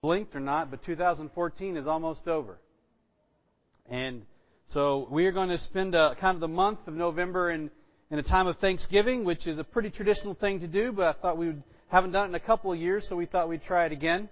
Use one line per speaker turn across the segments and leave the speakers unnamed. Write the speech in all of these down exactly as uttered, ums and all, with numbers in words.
Blinked or not, but two thousand fourteen is almost over. And so we are going to spend a, kind of the month of November in, in a time of Thanksgiving, which is a pretty traditional thing to do, but I thought we would, haven't done it in a couple of years, so we thought we'd try it again.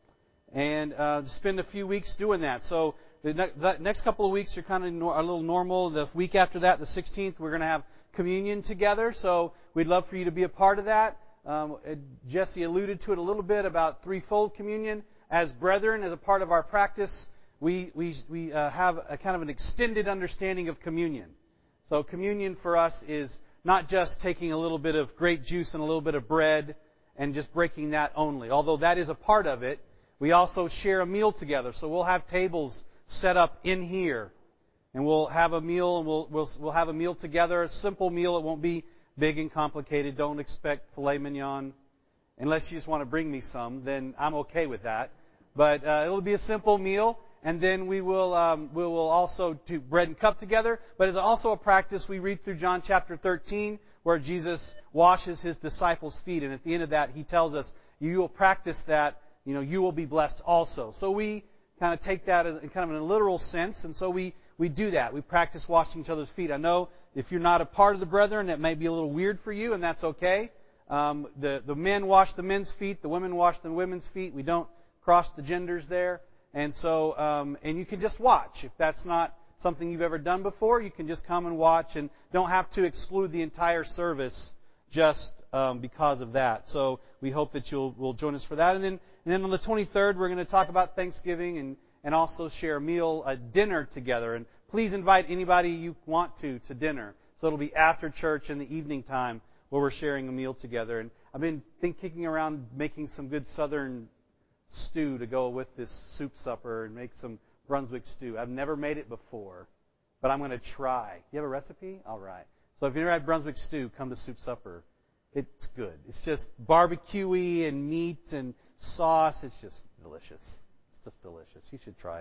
And uh, spend a few weeks doing that. So the, ne- the next couple of weeks are kind of nor- a little normal. The week after that, the sixteenth, we're going to have communion together. So we'd love for you to be a part of that. Um, Jesse alluded to it a little bit about threefold communion. As brethren, as a part of our practice, we we we uh, have a kind of an extended understanding of communion. So communion for us is not just taking a little bit of grape juice and a little bit of bread and just breaking that only. Although that is a part of it, we also share a meal together. So we'll have tables set up in here, and we'll have a meal, and we'll we'll we'll have a meal together. A simple meal. It won't be big and complicated. Don't expect filet mignon. Unless you just want to bring me some, then I'm okay with that. But uh, it'll be a simple meal, and then we will um, we will also do bread and cup together. But it's also a practice. We read through John chapter thirteen, where Jesus washes his disciples' feet, and at the end of that, he tells us, "You will practice that. You know, you will be blessed also." So we kind of take that as in kind of in a literal sense, and so we we do that. We practice washing each other's feet. I know if you're not a part of the brethren, that may be a little weird for you, and that's okay. Um, the the men wash the men's feet, the women wash the women's feet. We don't cross the genders there, and so um, and you can just watch. If that's not something you've ever done before, you can just come and watch, and don't have to exclude the entire service just um, because of that. So we hope that you'll will join us for that, and then and then on the twenty-third, we're going to talk about Thanksgiving and and also share a meal, a dinner together. And please invite anybody you want to to dinner. So it'll be after church in the evening time where we're sharing a meal together. And I've been think, kicking around making some good Southern stew to go with this soup supper and make some Brunswick stew. I've never made it before, but I'm going to try. You have a recipe? All right. So if you've never had Brunswick stew, come to soup supper. It's good. It's just barbecue-y and meat and sauce. It's just delicious. It's just delicious. You should try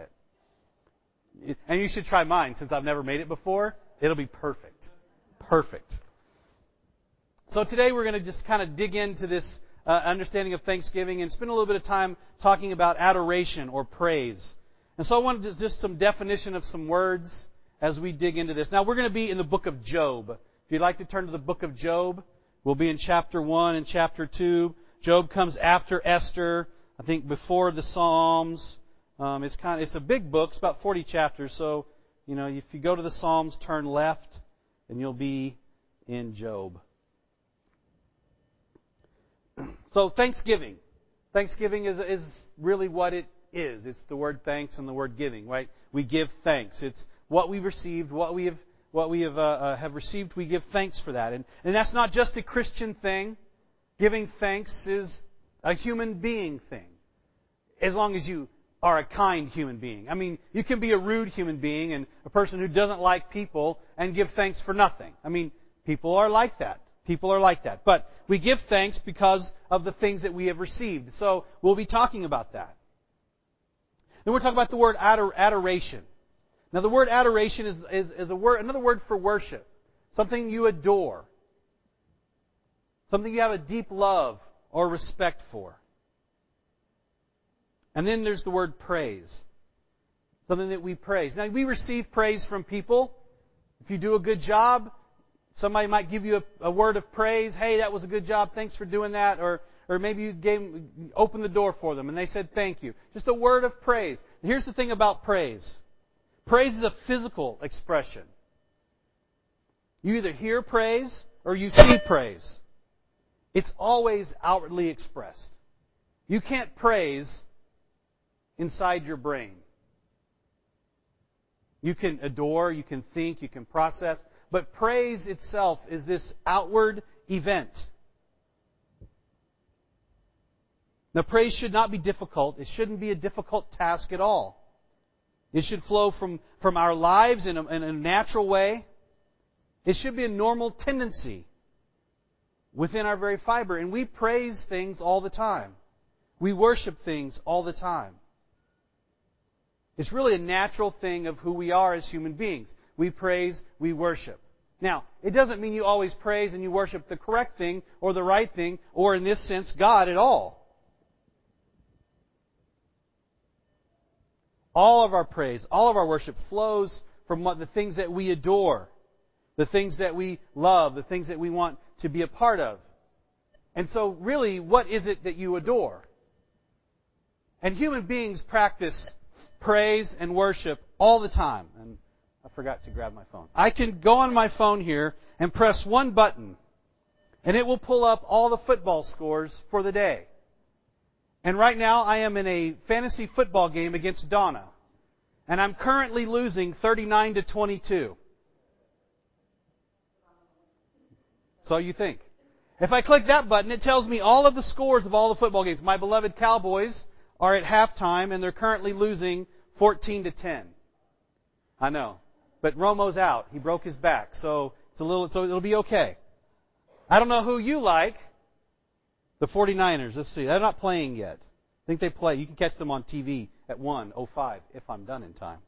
it. And you should try mine since I've never made it before. It'll be perfect. Perfect. So today we're going to just kind of dig into this uh, understanding of Thanksgiving and spend a little bit of time talking about adoration or praise. And so I wanted to just some definition of some words as we dig into this. Now we're going to be in the book of Job. If you'd like to turn to the book of Job, we'll be in chapter one and chapter two. Job comes after Esther, I think before the Psalms. Um, it's kind of, it's a big book. It's about forty chapters. So, you know, if you go to the Psalms, turn left, and you'll be in Job. So Thanksgiving. Thanksgiving is is really what it is. It's the word thanks and the word giving, right? We give thanks. It's what we received, what we have, what we have uh, uh, have received. We give thanks for that, and and that's not just a Christian thing. Giving thanks is a human being thing, as long as you are a kind human being. I mean, you can be a rude human being and a person who doesn't like people and give thanks for nothing. I mean, people are like that. People are like that. But we give thanks because of the things that we have received. So we'll be talking about that. Then we're talking about the word ador- adoration. Now the word adoration is, is, is a word, another word for worship. Something you adore. Something you have a deep love or respect for. And then there's the word praise. Something that we praise. Now we receive praise from people. If you do a good job, somebody might give you a, a word of praise. Hey, that was a good job. Thanks for doing that. Or or maybe you gave opened the door for them and they said thank you. Just a word of praise. And here's the thing about praise. Praise is a physical expression. You either hear praise or you see praise. It's always outwardly expressed. You can't praise inside your brain. You can adore, you can think, you can process. But praise itself is this outward event. Now, praise should not be difficult. It shouldn't be a difficult task at all. It should flow from, from our lives in a, in a natural way. It should be a normal tendency within our very fiber. And we praise things all the time. We worship things all the time. It's really a natural thing of who we are as human beings. We praise, we worship. Now, it doesn't mean you always praise and you worship the correct thing or the right thing or, in this sense, God at all. All of our praise, all of our worship flows from what the things that we adore, the things that we love, the things that we want to be a part of. And so really, what is it that you adore? And human beings practice praise and worship all the time. And I forgot to grab my phone. I can go on my phone here and press one button, and it will pull up all the football scores for the day. And right now, I am in a fantasy football game against Donna. And I'm currently losing thirty-nine to twenty-two. So you think. If I click that button, it tells me all of the scores of all the football games. My beloved Cowboys are at halftime, and they're currently losing fourteen to ten. I know. But Romo's out. He broke his back. So it's a little, so it'll be okay. I don't know who you like. The forty-niners, let's see. They're not playing yet. I think they play. You can catch them on T V at one oh five if I'm done in time.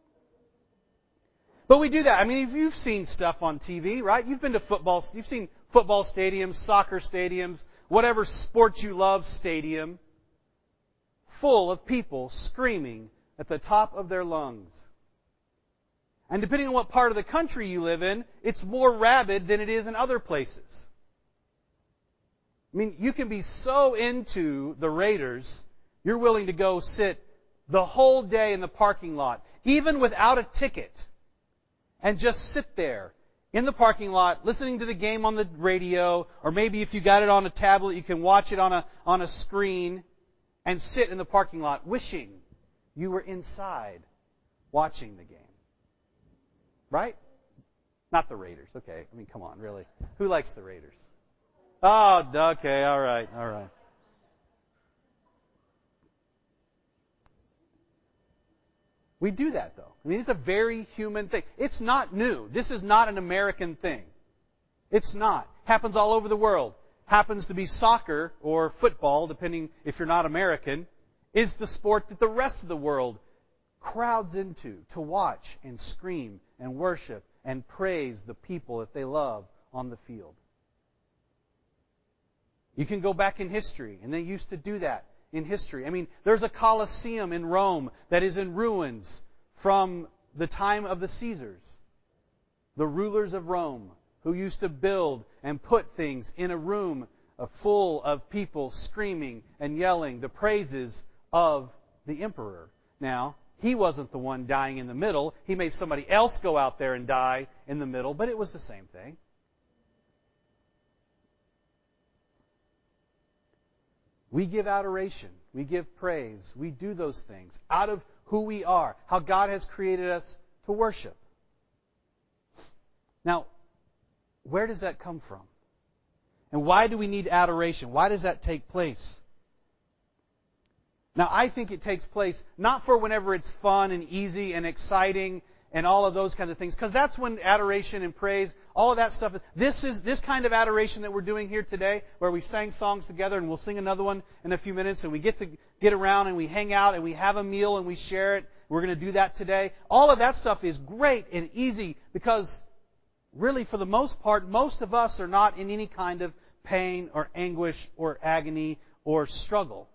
But we do that. I mean, if you've seen stuff on T V, right? You've been to football, you've seen football stadiums, soccer stadiums, whatever sport you love stadium, full of people screaming at the top of their lungs. And depending on what part of the country you live in, it's more rabid than it is in other places. I mean, you can be so into the Raiders, you're willing to go sit the whole day in the parking lot, even without a ticket, and just sit there in the parking lot, listening to the game on the radio, or maybe if you got it on a tablet, you can watch it on a, on a screen, and sit in the parking lot wishing you were inside watching the game. Right? Not the Raiders. Okay. I mean, come on, really. Who likes the Raiders? Oh, okay. All right. All right. We do that, though. I mean, it's a very human thing. It's not new. This is not an American thing. It's not. Happens all over the world. Happens to be soccer or football, depending if you're not American, is the sport that the rest of the world crowds into to watch and scream and worship and praise the people that they love on the field. You can go back in history, and they used to do that in history. I mean, there's a Colosseum in Rome that is in ruins from the time of the Caesars, the rulers of Rome, who used to build and put things in a room full of people screaming and yelling the praises of the emperor. Now, he wasn't the one dying in the middle. He made somebody else go out there and die in the middle, but it was the same thing. We give adoration. We give praise. We do those things out of who we are, how God has created us to worship. Now, where does that come from? And why do we need adoration? Why does that take place? Now, I think it takes place not for whenever it's fun and easy and exciting and all of those kinds of things, because that's when adoration and praise, all of that stuff, this is this kind of adoration that we're doing here today, where we sang songs together, and we'll sing another one in a few minutes, and we get to get around and we hang out and we have a meal and we share it. We're going to do that today. All of that stuff is great and easy because really, for the most part, most of us are not in any kind of pain or anguish or agony or struggle.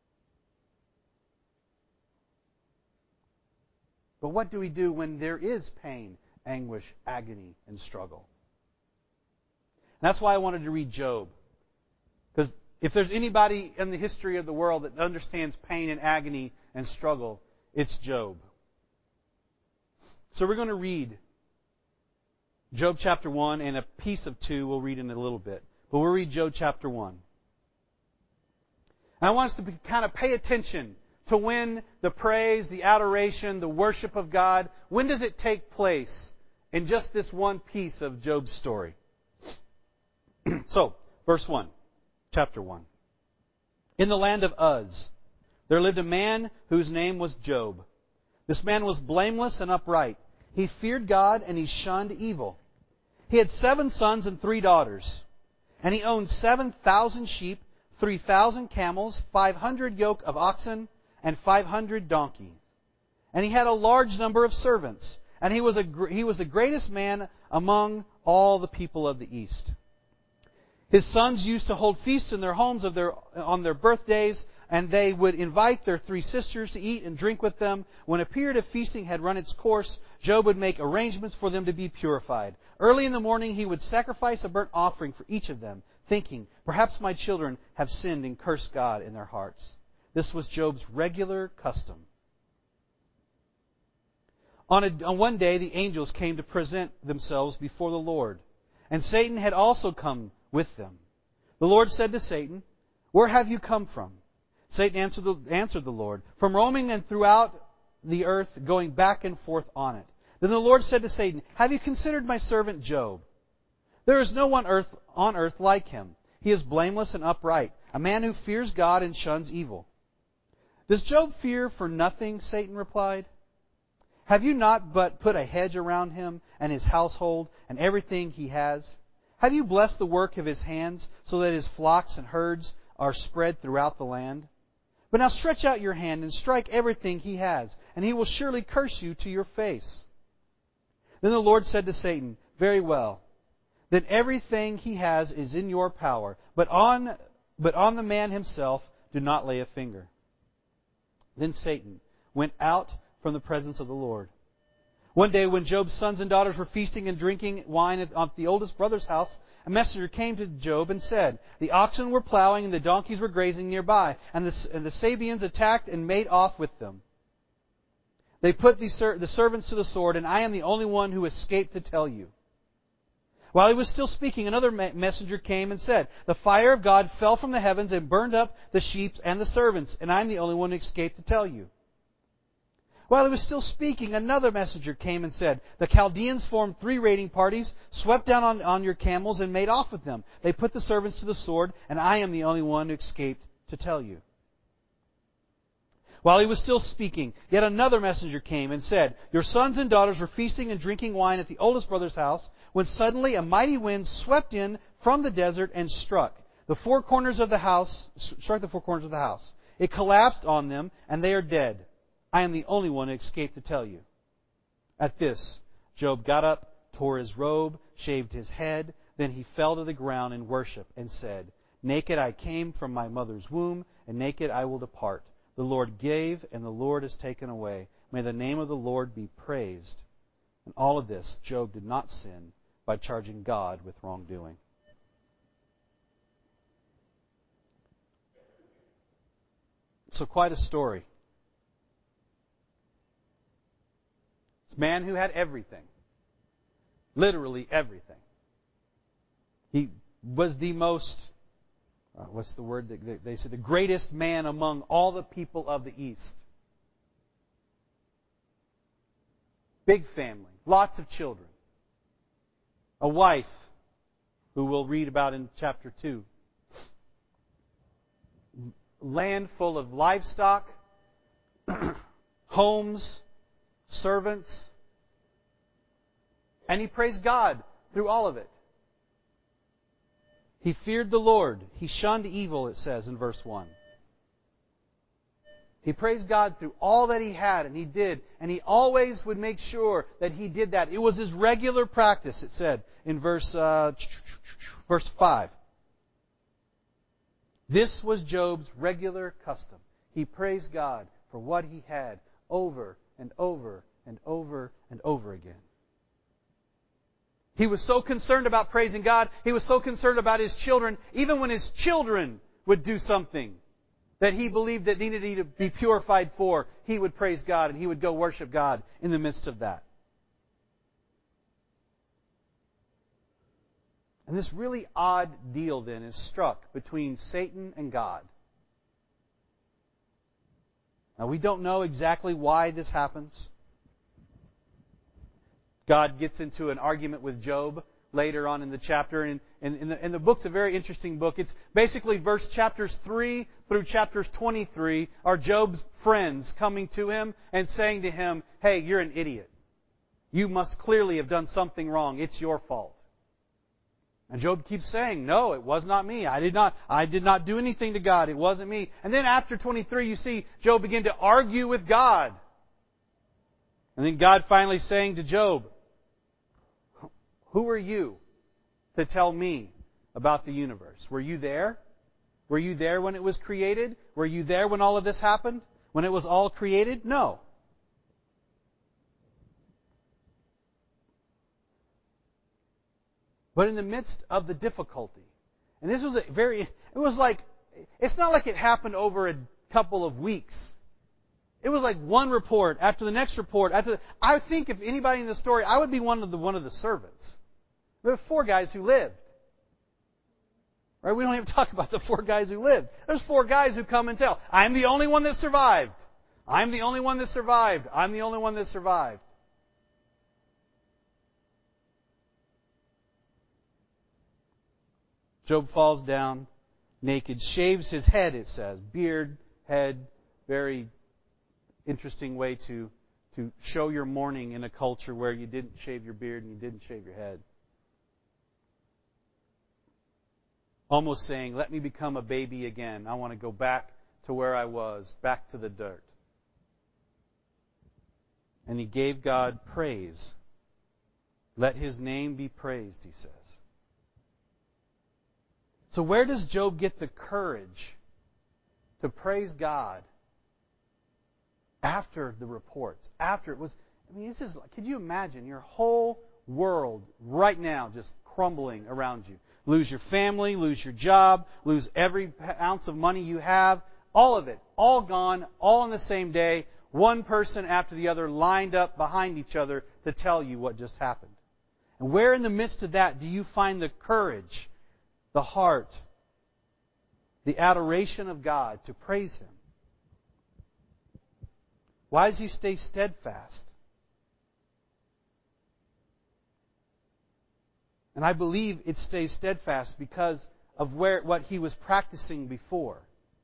But what do we do when there is pain, anguish, agony, and struggle? And that's why I wanted to read Job. Because if there's anybody in the history of the world that understands pain and agony and struggle, it's Job. So we're going to read Job chapter one, and a piece of two we'll read in a little bit. But we'll read Job chapter one. And I want us to be, kind of pay attention to when the praise, the adoration, the worship of God, when does it take place in just this one piece of Job's story? So, verse one, chapter one. In the land of Uz, there lived a man whose name was Job. This man was blameless and upright. He feared God and he shunned evil. He had seven sons and three daughters. And he owned seven thousand sheep, three thousand camels, five hundred yoke of oxen, and five hundred donkeys. And he had a large number of servants. And he was a he was the greatest man among all the people of the East. His sons used to hold feasts in their homes of their on their birthdays, and they would invite their three sisters to eat and drink with them. When a period of feasting had run its course, Job would make arrangements for them to be purified. Early in the morning he would sacrifice a burnt offering for each of them, thinking, perhaps my children have sinned and cursed God in their hearts. This was Job's regular custom. On, a, on one day the angels came to present themselves before the Lord, and Satan had also come with them. The Lord said to Satan, where have you come from? Satan answered the, answered the Lord, from roaming and throughout the earth, going back and forth on it. Then the Lord said to Satan, have you considered my servant Job? There is no one earth, on earth like him. He is blameless and upright, a man who fears God and shuns evil. Does Job fear for nothing? Satan replied. Have you not but put a hedge around him and his household and everything he has? Have you blessed the work of his hands so that his flocks and herds are spread throughout the land? But now stretch out your hand and strike everything he has, and he will surely curse you to your face. Then the Lord said to Satan, very well, then everything he has is in your power, but on, but on the man himself do not lay a finger. Then Satan went out from the presence of the Lord. One day when Job's sons and daughters were feasting and drinking wine at the oldest brother's house, a messenger came to Job and said, the oxen were plowing and the donkeys were grazing nearby, and the, and the Sabeans attacked and made off with them. They put the, ser- the servants to the sword, and I am the only one who escaped to tell you. While he was still speaking, another me- messenger came and said, the fire of God fell from the heavens and burned up the sheep and the servants, and I am the only one who escaped to tell you. While he was still speaking, another messenger came and said, the Chaldeans formed three raiding parties, swept down on, on your camels, and made off with them. They put the servants to the sword, and I am the only one who escaped to tell you. While he was still speaking, yet another messenger came and said, your sons and daughters were feasting and drinking wine at the oldest brother's house, when suddenly a mighty wind swept in from the desert and struck the four corners of the house, struck the four corners of the house. It collapsed on them, and they are dead. I am the only one who escaped to tell you. At this, Job got up, tore his robe, shaved his head. Then he fell to the ground in worship and said, naked I came from my mother's womb, and naked I will depart. The Lord gave, and the Lord has taken away. May the name of the Lord be praised. In all of this, Job did not sin by charging God with wrongdoing. So quite a story. Man who had everything. Literally everything. He was the most, uh, what's the word that they said, the greatest man among all the people of the East. Big family, lots of children. A wife, who we'll read about in chapter two. Land full of livestock, homes, servants, and he praised God through all of it. He feared the Lord. He shunned evil, it says in verse one. He praised God through all that he had, and he did. And he always would make sure that he did that. It was his regular practice, it said in verse, uh, verse five. This was Job's regular custom. He praised God for what he had over and over and over and over again. He was so concerned about praising God. He was so concerned about his children. Even when his children would do something that he believed that needed to be purified for, he would praise God and he would go worship God in the midst of that. And this really odd deal then is struck between Satan and God. Now, we don't know exactly why this happens. God gets into an argument with Job later on in the chapter. And, and, and, the, and the book's a very interesting book. It's basically verse chapters three through chapters twenty-three are Job's friends coming to him and saying to him, hey, you're an idiot. You must clearly have done something wrong. It's your fault. And Job keeps saying, no, it was not me. I did not, I did not do anything to God. It wasn't me. And then after twenty-three, you see Job begin to argue with God. And then God finally saying to Job, who are you to tell me about the universe? Were you there? Were you there when it was created? Were you there when all of this happened? When it was all created? No. But in the midst of the difficulty, and this was a very, it was like, it's not like it happened over a couple of weeks. It was like one report after the next report after the, I think if anybody in the story, I would be one of the one of the servants. There were four guys who lived. Right? We don't even talk about the four guys who lived. There's four guys who come and tell, I'm the only one that survived. I'm the only one that survived. I'm the only one that survived. Job falls down naked, shaves his head, it says. Beard, head, very interesting way to, to show your mourning in a culture where you didn't shave your beard and you didn't shave your head. Almost saying, let me become a baby again. I want to go back to where I was, back to the dirt. And he gave God praise. Let His name be praised, he says. So where does Job get the courage to praise God after the reports? After it was, I mean, this is, could you imagine your whole world right now just crumbling around you? Lose your family, lose your job, lose every ounce of money you have, all of it, all gone, all on the same day, one person after the other lined up behind each other to tell you what just happened. And where in the midst of that do you find the courage, the heart, the adoration of God to praise Him? Why does he stay steadfast? And I believe it stays steadfast because of where what he was practicing before.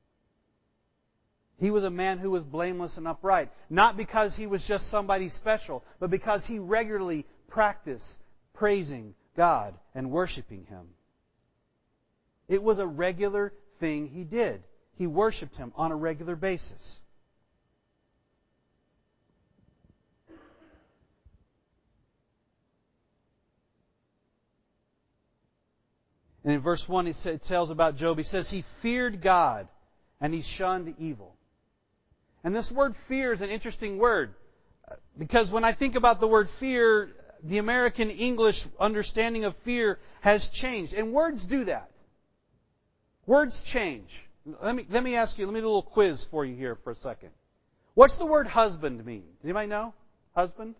He was a man who was blameless and upright. Not because he was just somebody special, but because he regularly practiced praising God and worshiping Him. It was a regular thing he did. He worshiped Him on a regular basis. And in verse one, it tells about Job. He says he feared God and he shunned evil. And this word fear is an interesting word. Because when I think about the word fear, the American English understanding of fear has changed. And words do that. Words change. Let me, let me ask you, let me do a little quiz for you here for a second. What's the word husband mean? Does anybody know? Husband?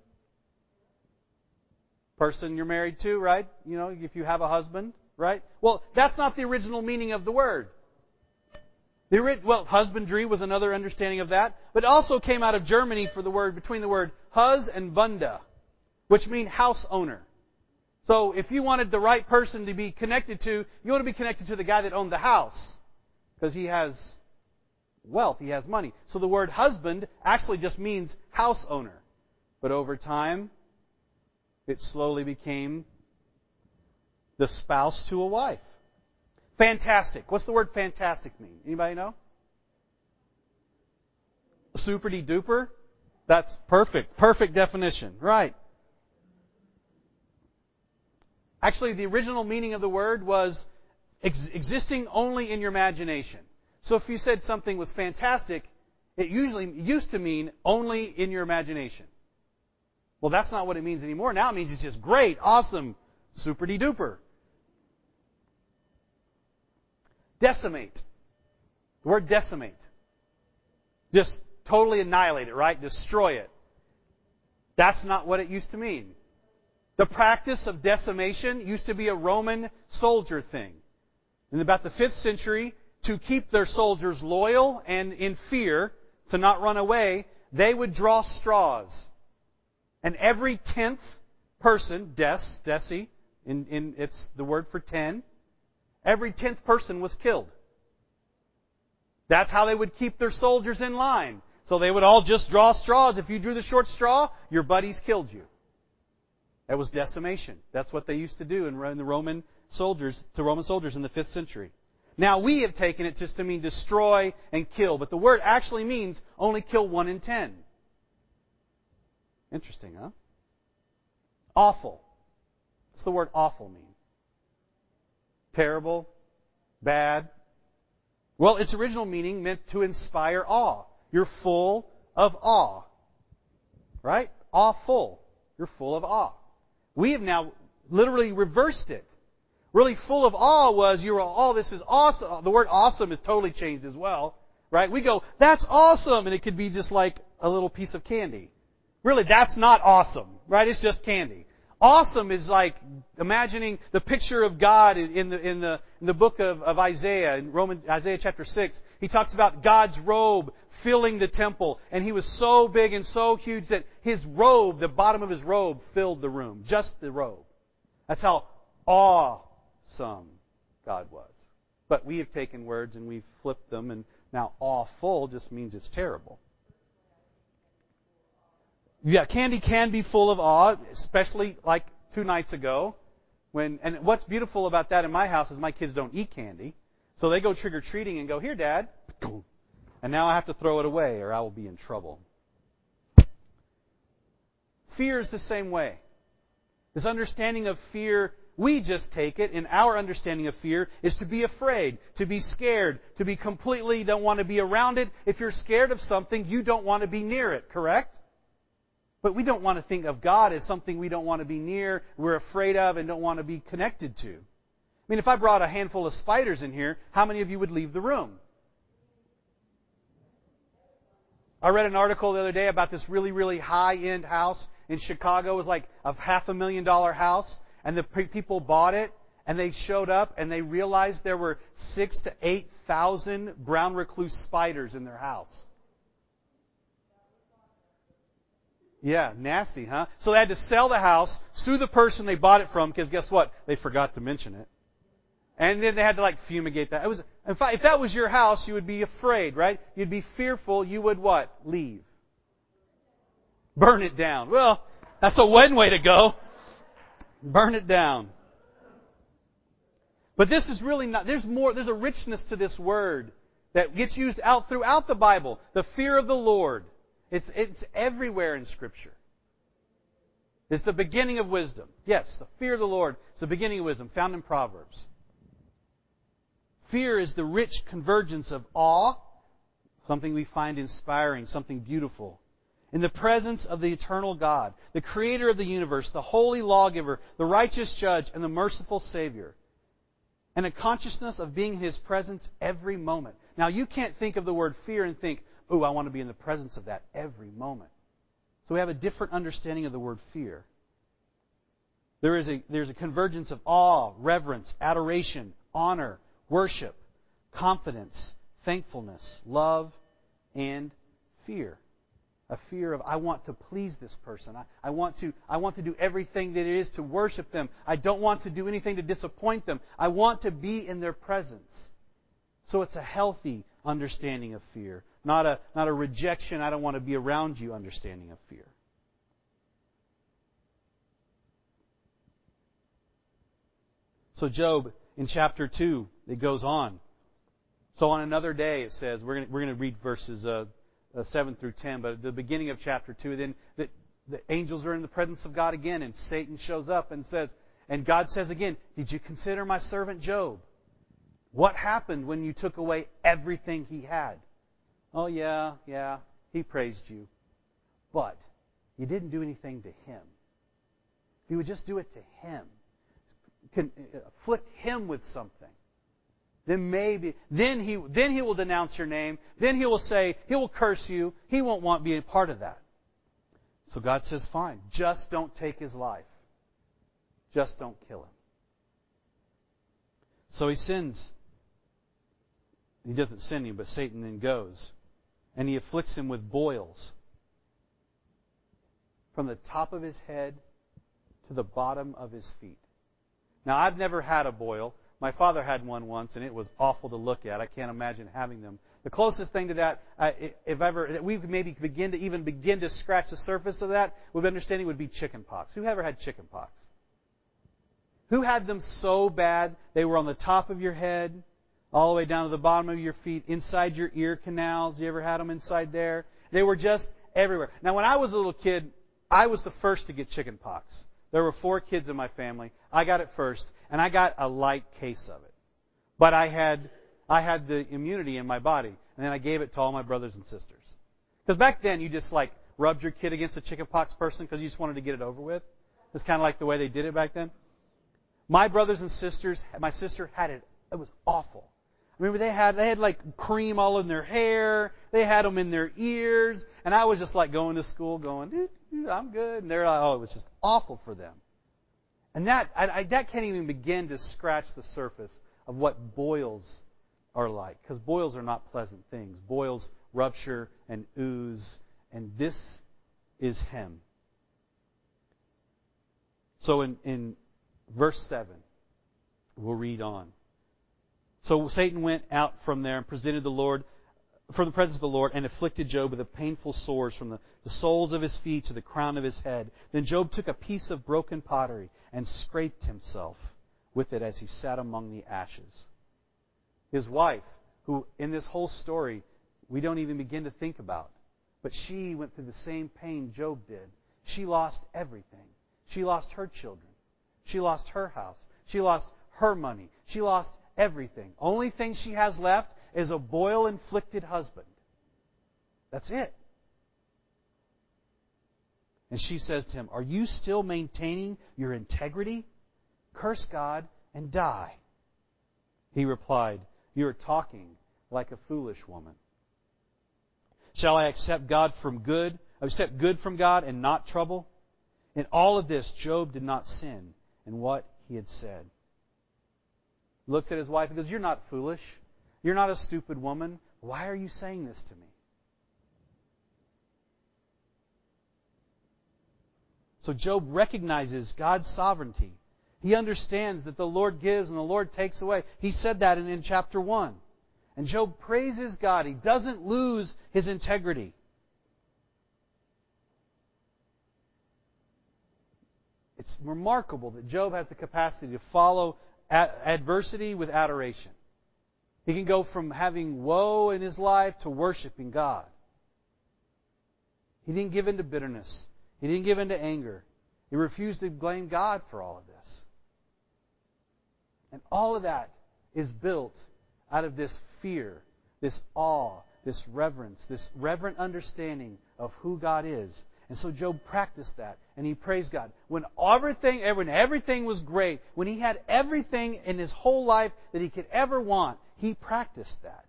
Person you're married to, right? You know, if you have a husband, right? Well, that's not the original meaning of the word. The, well, husbandry was another understanding of that, but it also came out of Germany for the word, between the word hus and bunda, which mean house owner. So if you wanted the right person to be connected to, you want to be connected to the guy that owned the house, because he has wealth, he has money. So the word husband actually just means house owner. But over time, it slowly became the spouse to a wife. Fantastic. What's the word fantastic mean? Anybody know? Super-de duper? That's perfect. Perfect definition. Right. Actually, the original meaning of the word was ex- existing only in your imagination. So if you said something was fantastic, it usually used to mean only in your imagination. Well, that's not what it means anymore. Now it means it's just great, awesome, super-de duper. Decimate. The word decimate. Just totally annihilate it, right? Destroy it. That's not what it used to mean. The practice of decimation used to be a Roman soldier thing. In about the fifth century, to keep their soldiers loyal and in fear, to not run away, they would draw straws. And every tenth person, des, deci, in, in, it's the word for ten, every tenth person was killed. That's how they would keep their soldiers in line. So they would all just draw straws. If you drew the short straw, your buddies killed you. That was decimation. That's what they used to do in the Roman soldiers, to Roman soldiers in the fifth century. Now we have taken it just to mean destroy and kill, but the word actually means only kill one in ten. Interesting, huh? Awful. What's the word awful mean? Terrible, bad, Well, its original meaning meant to inspire awe. You're full of awe. Right? Awful. You're full of awe. We have now literally reversed it. Really full of awe was, you were, oh, this is awesome. The word awesome is totally changed as well. Right? We go, that's awesome. And it could be just like a little piece of candy. Really, that's not awesome. Right? It's just candy. Awesome is like imagining the picture of God in the in the in the book of, of Isaiah, in Roman Isaiah chapter six. He talks about God's robe filling the temple, and He was so big and so huge that His robe, the bottom of His robe, filled the room, just the robe. That's how awesome God was. But we have taken words and we've flipped them, and now awful just means it's terrible. Yeah, candy can be full of awe, especially like two nights ago. When and what's beautiful about that in my house is my kids don't eat candy. So they go trick-or-treating and go, here, Dad. And now I have to throw it away or I will be in trouble. Fear is the same way. This understanding of fear, we just take it, and our understanding of fear is to be afraid, to be scared, to be completely don't want to be around it. If you're scared of something, you don't want to be near it, correct? But we don't want to think of God as something we don't want to be near, we're afraid of, and don't want to be connected to. I mean, if I brought a handful of spiders in here, how many of you would leave the room? I read an article the other day about this really, really high-end house in Chicago. It was like a half a million dollar house, and the people bought it, and they showed up, and they realized there were six to eight thousand brown recluse spiders in their house. Yeah, nasty, huh? So they had to sell the house, sue the person they bought it from, because guess what? They forgot to mention it. And then they had to like fumigate that. It was, in fact, if that was your house, you would be afraid, right? You'd be fearful. You would what? Leave. Burn it down. Well, that's a one way to go. Burn it down. But this is really not, there's more, there's a richness to this word that gets used out throughout the Bible. The fear of the Lord. It's, it's everywhere in Scripture. It's the beginning of wisdom. Yes, the fear of the Lord is the beginning of wisdom, found in Proverbs. Fear is the rich convergence of awe, something we find inspiring, something beautiful, in the presence of the eternal God, the Creator of the universe, the holy lawgiver, the righteous judge, and the merciful Savior. And a consciousness of being in His presence every moment. Now, you can't think of the word fear and think, ooh, I want to be in the presence of that every moment. So we have a different understanding of the word fear. There is a, there's a convergence of awe, reverence, adoration, honor, worship, confidence, thankfulness, love, and fear. A fear of, I want to please this person. I, I want to, I want to do everything that it is to worship them. I don't want to do anything to disappoint them. I want to be in their presence. So it's a healthy understanding of fear. Not a, not a rejection, I don't want to be around you understanding of fear. So Job, in chapter two, it goes on. So on another day, it says, we're going to, we're going to read verses uh, uh, seven through ten, but at the beginning of chapter two, then the, the angels are in the presence of God again, and Satan shows up and says, and God says again, did you consider my servant Job? What happened when you took away everything he had? Oh, yeah, yeah, he praised you. But you didn't do anything to him. If you would just do it to him, can afflict him with something, then maybe, then he, then he will denounce your name. Then he will say, he will curse you. He won't want to be a part of that. So God says, fine, just don't take his life. Just don't kill him. So he sins. He doesn't send him, but Satan then goes. And he afflicts him with boils. From the top of his head to the bottom of his feet. Now, I've never had a boil. My father had one once, and it was awful to look at. I can't imagine having them. The closest thing to that, uh, if ever, that we maybe begin to even begin to scratch the surface of that with understanding would be chicken pox. Who ever had chicken pox? Who had them so bad they were on the top of your head, all the way down to the bottom of your feet, inside your ear canals? You ever had them inside there? They were just everywhere. Now, when I was a little kid, I was the first to get chicken pox. There were four kids in my family. I got it first, and I got a light case of it. But I had I had the immunity in my body. And then I gave it to all my brothers and sisters. Because back then, you just like rubbed your kid against a chickenpox person because you just wanted to get it over with. It's kind of like the way they did it back then. My brothers and sisters, my sister had it. It was awful. I remember they had they had like cream all in their hair. They had them in their ears, and I was just like going to school, going, "I'm good," and they're like, "Oh, it was just awful for them." And that I, I, that can't even begin to scratch the surface of what boils are like, because boils are not pleasant things. Boils rupture and ooze, and this is him. So in, in verse seven, we'll read on. So Satan went out from there and presented the Lord, from the presence of the Lord, and afflicted Job with a painful sores from the, the soles of his feet to the crown of his head. Then Job took a piece of broken pottery and scraped himself with it as he sat among the ashes. His wife, who in this whole story we don't even begin to think about, but she went through the same pain Job did. She lost everything. She lost her children. She lost her house. She lost her money. She lost everything. Only thing she has left is a boil-inflicted husband. That's it. And she says to him, "Are you still maintaining your integrity? Curse God and die." He replied, "You are talking like a foolish woman. Shall I accept God from good, accept good from God and not trouble?" In all of this, Job did not sin in what he had said. He looks at his wife and goes, "You're not foolish. You're not a stupid woman. Why are you saying this to me?" So Job recognizes God's sovereignty. He understands that the Lord gives and the Lord takes away. He said that in, in chapter one. And Job praises God. He doesn't lose his integrity. It's remarkable that Job has the capacity to follow adversity with adoration. He can go from having woe in his life to worshiping God. He didn't give in to bitterness. He didn't give in to anger. He refused to blame God for all of this. And all of that is built out of this fear, this awe, this reverence, this reverent understanding of who God is. And so Job practiced that, and he praised God. When everything, when everything was great, when he had everything in his whole life that he could ever want, he practiced that.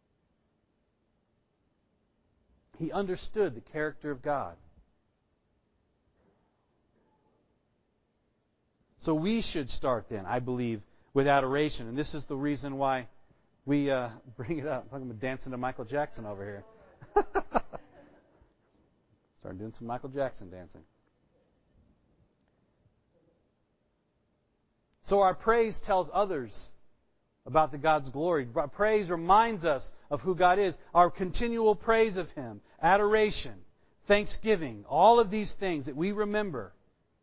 He understood the character of God. So we should start then, I believe, with adoration. And this is the reason why we uh, bring it up. I'm dancing to Michael Jackson over here. Start doing some Michael Jackson dancing. So our praise tells others about the God's glory. Our praise reminds us of who God is. Our continual praise of Him, adoration, thanksgiving, all of these things that we remember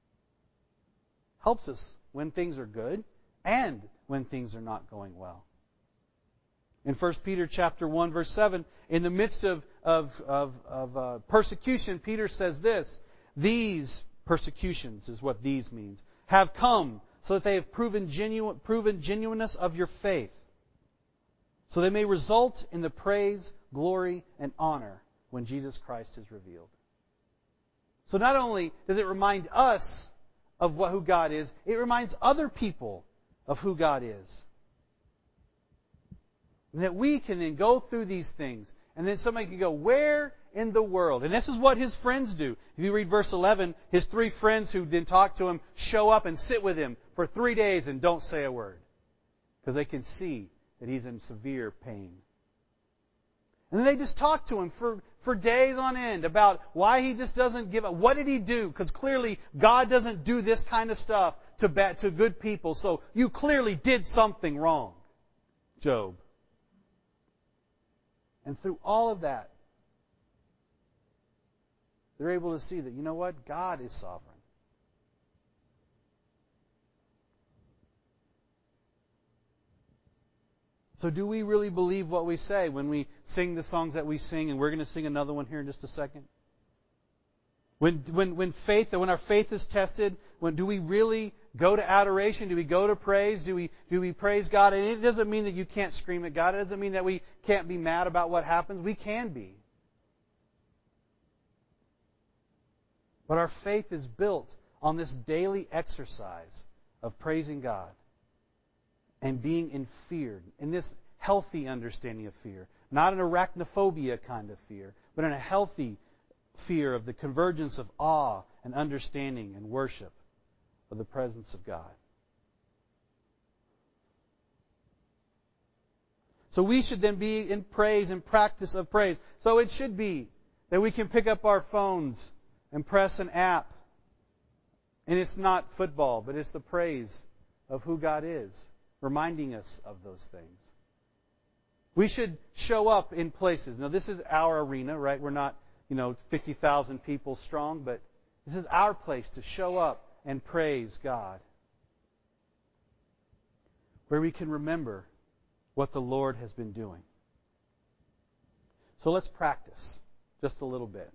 helps us when things are good and when things are not going well. In First Peter chapter one, verse seven, in the midst of, of, of, of uh, persecution, Peter says this, "These persecutions," is what these means, "have come so that they have proven, genuine, proven genuineness of your faith, so they may result in the praise, glory, and honor when Jesus Christ is revealed." So not only does it remind us of what, who God is, it reminds other people of who God is. And that we can then go through these things, and then somebody can go, "Where in the world?" And this is what his friends do. If you read verse eleven, his three friends who didn't talk to him show up and sit with him for three days and don't say a word. Because they can see that he's in severe pain. And then they just talk to him for, for days on end about why he just doesn't give up. What did he do? Because clearly God doesn't do this kind of stuff to bad, to good people. So you clearly did something wrong, Job. And through all of that, they're able to see that, you know what? God is sovereign. So do we really believe what we say when we sing the songs that we sing, and we're going to sing another one here in just a second? When when when faith, when our faith is tested, when do we really go to adoration? Do we go to praise? Do we, do we praise God? And it doesn't mean that you can't scream at God. It doesn't mean that we can't be mad about what happens. We can be. But our faith is built on this daily exercise of praising God and being in fear, in this healthy understanding of fear. Not an arachnophobia kind of fear, but in a healthy fear of the convergence of awe and understanding and worship of the presence of God. So we should then be in praise and practice of praise. So it should be that we can pick up our phones and press an app. And it's not football, but it's the praise of who God is, reminding us of those things. We should show up in places. Now, this is our arena, right? We're not, you know, fifty thousand people strong, but this is our place to show up and praise God. Where we can remember what the Lord has been doing. So let's practice just a little bit.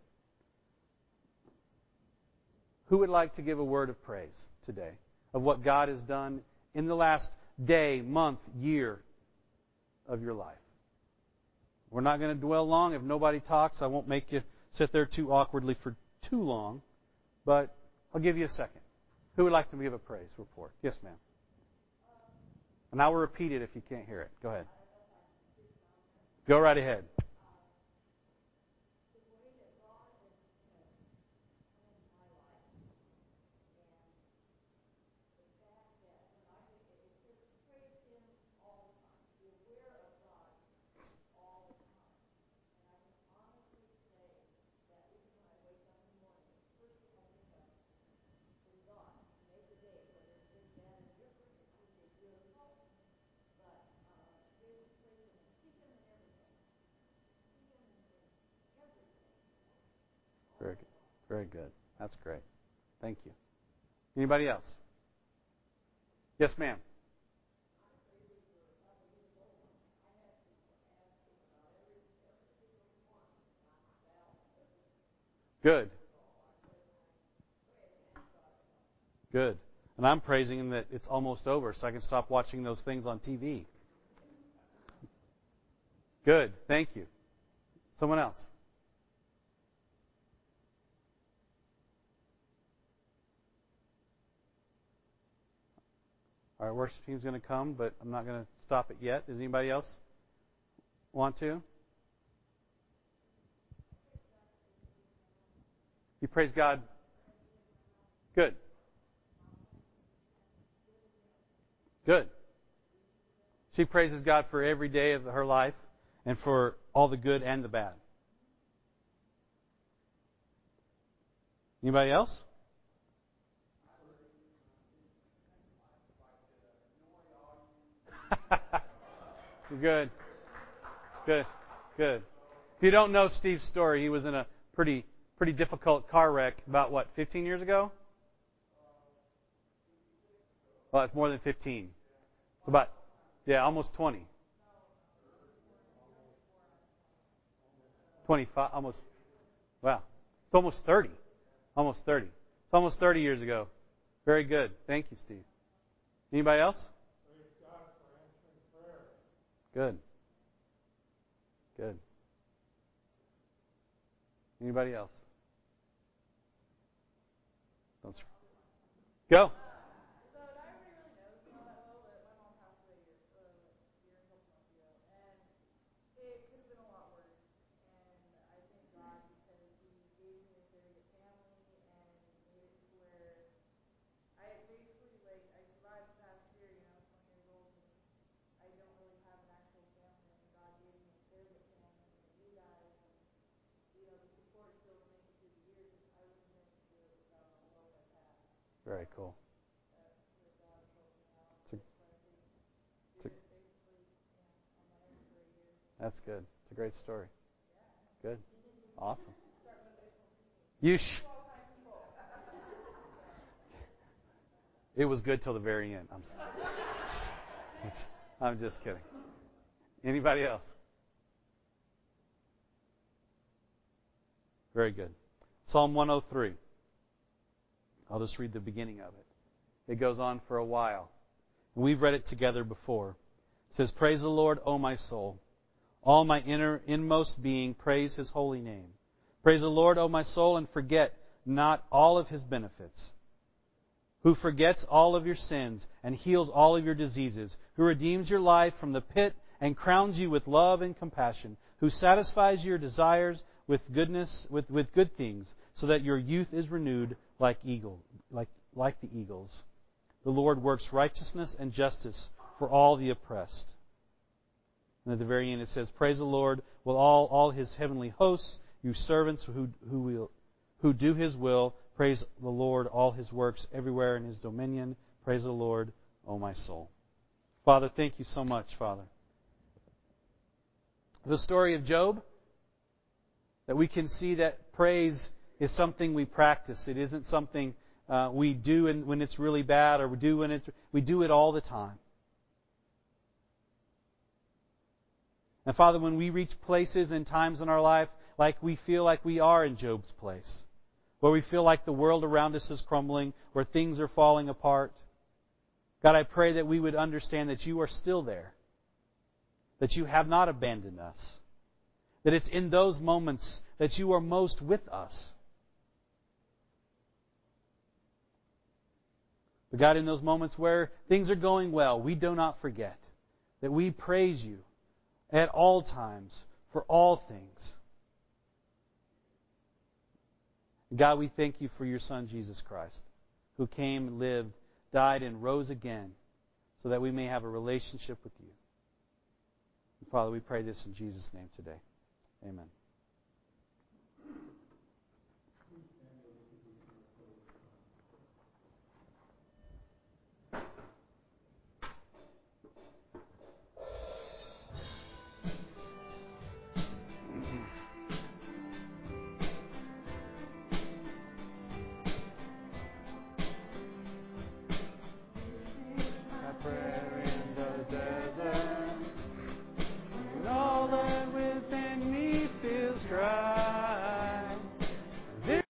Who would like to give a word of praise today of what God has done in the last day, month, year of your life? We're not going to dwell long. If nobody talks, I won't make you sit there too awkwardly for too long. But I'll give you a second. Who would like to give a praise report? Yes, ma'am. And I will repeat it if you can't hear it. Go ahead. Go right ahead. Very good. Very good. That's great. Thank you. Anybody else? Yes, ma'am. Good. Good. And I'm praising Him that it's almost over so I can stop watching those things on T V. Good. Thank you. Someone else? All right, worship team's going to come, but I'm not going to stop it yet. Does anybody else want to? You praise God. Good. Good. She praises God for every day of her life and for all the good and the bad. Anybody else? Good. Good. Good. If you don't know Steve's story, he was in a pretty pretty difficult car wreck about, what, fifteen years ago? Well, it's more than fifteen. It's about, yeah, almost twenty. twenty-five, almost, wow. It's almost thirty. Almost thirty. It's almost thirty years ago. Very good. Thank you, Steve. Anybody else? Good. Good. Anybody else? Don't go. Very cool. It's a, it's a, that's good. It's a great story. Good. Awesome. You sh- It was good till the very end. I'm sorry. I'm just kidding. Anybody else? Very good. Psalm one oh three. I'll just read the beginning of it. It goes on for a while. And we've read it together before. It says, "Praise the Lord, O my soul. All my inner, inmost being, praise His holy name. Praise the Lord, O my soul, and forget not all of His benefits. Who forgets all of your sins and heals all of your diseases. Who redeems your life from the pit and crowns you with love and compassion. Who satisfies your desires with goodness, with, with good things, so that your youth is renewed like eagle, like, like the eagles. The Lord works righteousness and justice for all the oppressed." And at the very end it says, "Praise the Lord with all, all His heavenly hosts, you servants who, who, will, who do His will. Praise the Lord, all His works everywhere in His dominion. Praise the Lord, O my soul." Father, thank you so much, Father. The story of Job, that we can see that praise is something we practice. It isn't something uh, we do in, when it's really bad, or we do when it, we do it all the time. And Father, when we reach places and times in our life like we feel like we are in Job's place, where we feel like the world around us is crumbling, where things are falling apart, God, I pray that we would understand that You are still there, that You have not abandoned us, that it's in those moments that You are most with us. But God, in those moments where things are going well, we do not forget that we praise You at all times, for all things. God, we thank You for Your Son, Jesus Christ, who came, lived, died, and rose again so that we may have a relationship with You. And Father, we pray this in Jesus' name today. Amen.